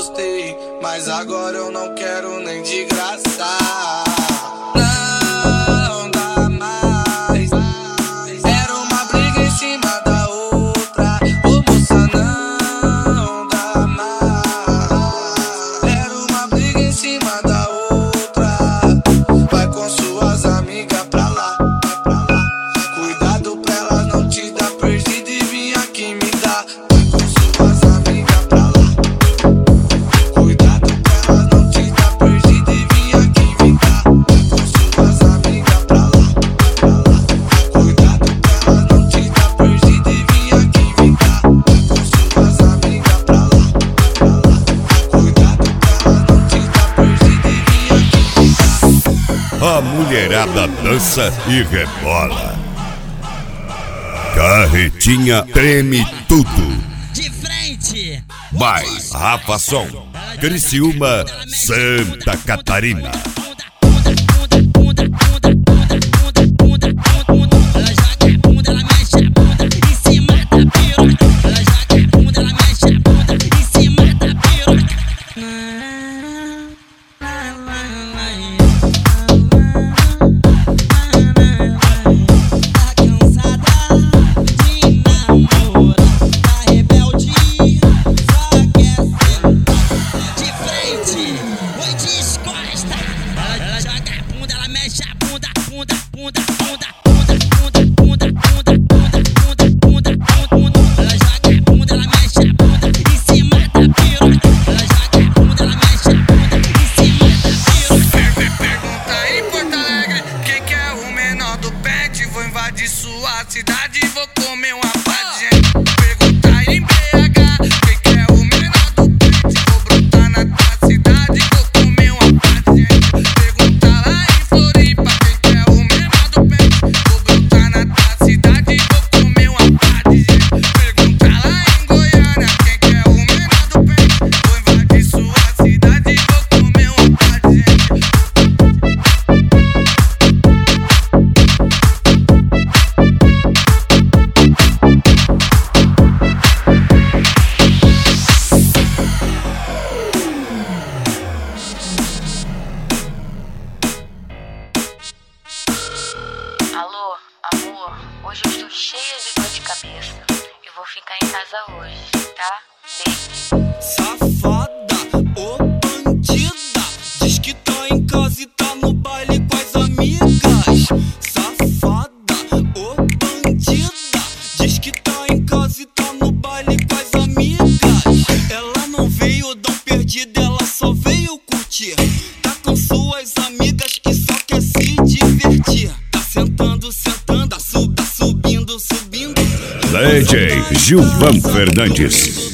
gostei, mas agora eu não quero nem de graça. Não dá mais. Era uma briga em cima da outra. Ô moça, não dá mais. Era uma briga em cima da outra. Vai com suas amigas pra lá, cuidado pra elas não te dar perdido e vir aqui me dar. Vai com suas amigas pra lá, cuidado pra elas não te dar perdido e vir aqui me dar. Vai com suas amigas pra lá, cuidado pra elas não te dar perdido e vir aqui me dar. Vai com suas amigas pra lá, cuidado pra elas não te dar perdido e vir aqui me dar. A mulherada dança e rebola. Carretinha treme tudo. De frente. Vai, Rafa Som, Criciúma, Santa Catarina. Ela joga a bunda, ela mexe a bunda em cima da piroca. Ela joga a bunda, ela mexe a bunda em cima da piroca. Tá cansada de namorar, tá rebelde, só quer sentar. De frente, oi descosta. Ela joga a bunda, ela mexe a bunda, bunda, bunda, bunda, bunda, bunda, bunda, bunda, bunda, bunda, bunda. Ela joga a bunda, ela mexe a bunda em cima da piroca. Ela joga a bunda, ela mexe a bunda em cima da piroca. Pergunta em Porto Alegre, quem que é o menor do pet? Vou invadir sua cidade e vou comer uma pá de gente. Pergunta em BH, quem que é o menor do pet? Vou brotar na tua cidade e vou comer uma pá de gente. Pergunta lá em Floripa, quem que é o menor do pet? Vou brotar na tua cidade e vou comer uma pá de gente. Pergunta lá em Goiânia, quem que é o menor do pet? Vou invadir sua cidade e vou comer uma pá de gente. Alô, amor, hoje eu estou cheia de dor de cabeça. Eu vou ficar em casa hoje, tá? Beijo. Safada, ô bandida, diz que tá em casa e tá no baile com as amigas. Safada, ô bandida, diz que tá em casa e tá no baile com as amigas. Ela não veio dar perdida, ela só veio curtir. Tá com suas amigas que só quer se divertir. Tá sentando, sentando, subindo, subindo. DJ Gilvan Fernandes.